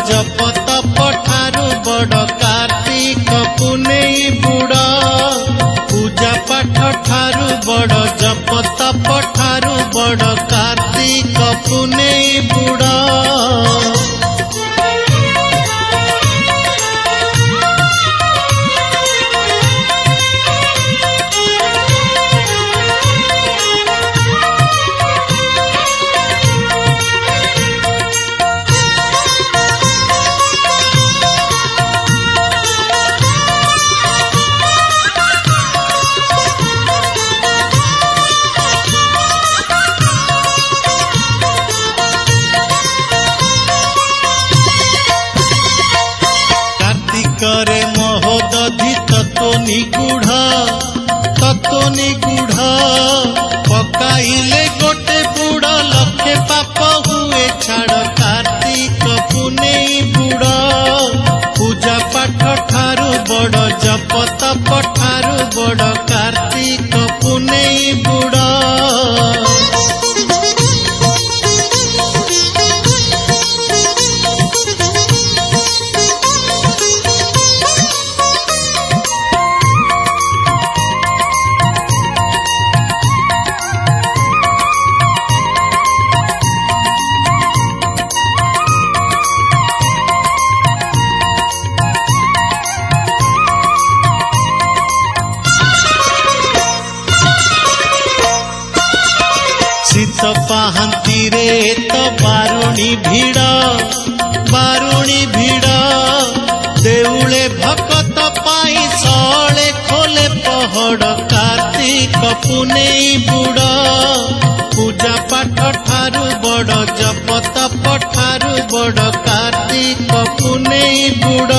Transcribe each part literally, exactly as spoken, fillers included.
जप तप ठारू बड़ कार्तिक पुनेई बुड़ पूजा पाठ ठारू बड़ जप तप ठारू बड़ कार्तिक पुनेई बुड़ करे महोदधि तत्व निगूढ़ तत्व निगूढ़ पकाइले गोटे बुड़ लक्षे पाप हुए छाड़ कार्तिक पुनेई बुड़ पूजा पाठ ठारू बड़ जप तप ठारू बड़ कार्तिक पुनेई बुड़ शीत पाहंती रे तो बारुणी भीड़ बारुणी भीड़ देउले भकत पाई सले खोले पहड़ कार्तिक पुनेई बुड़ पूजा पाठ ठारू बड़ जप तप ठारू बड़ कार्तिक पुनेई बुड़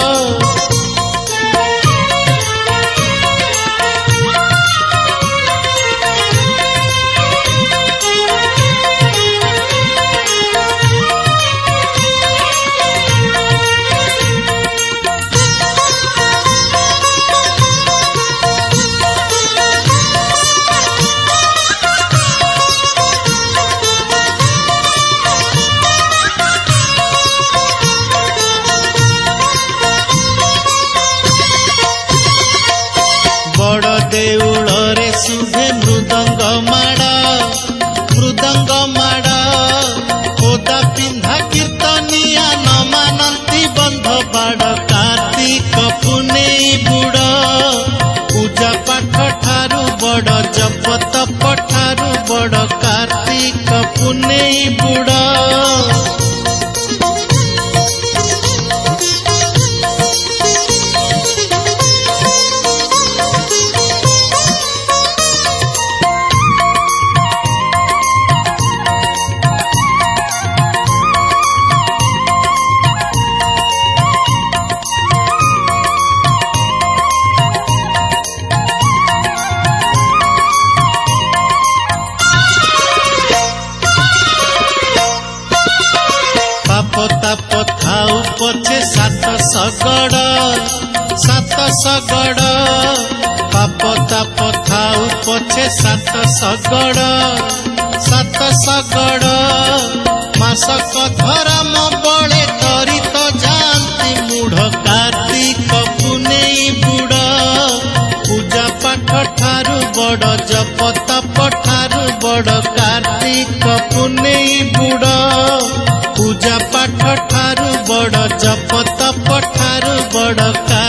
बड़ देउल रे शुभे मृदंग माड़ मृदंग माड़ ओदा पिंधा कीर्तनिया न मानती बंध बाड़ कार्तिक पुनेई बुड़ पूजा पाठ ठारू बड़ जप तप ठारू बड़ कार्तिक पुनेई बुड़ ताप थाऊ पछे सात सगड़ सात सगड़ पाप ताप थाऊ पछे सात सगड़ सात सगड़ मासक धर्म बड़े तरी तो जानती मूढ़ कार्तिक पुनेई बुड़ पूजा पाठ ठारू बड़ जप तप ठारू बड़ कार्तिक पुनेई बुड़ पूजा पाठ ठारू बड़ जप तप ठारू बड़।